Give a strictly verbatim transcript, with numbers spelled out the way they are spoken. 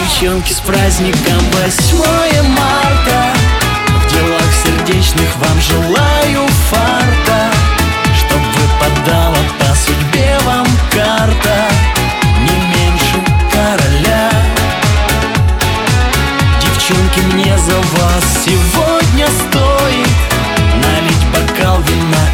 Девчонки, с праздником восьмое марта! В делах сердечных вам желаю фарта, чтоб выпадала по судьбе вам карта не меньше короля. Девчонки, мне за вас сегодня стоит налить бокал вина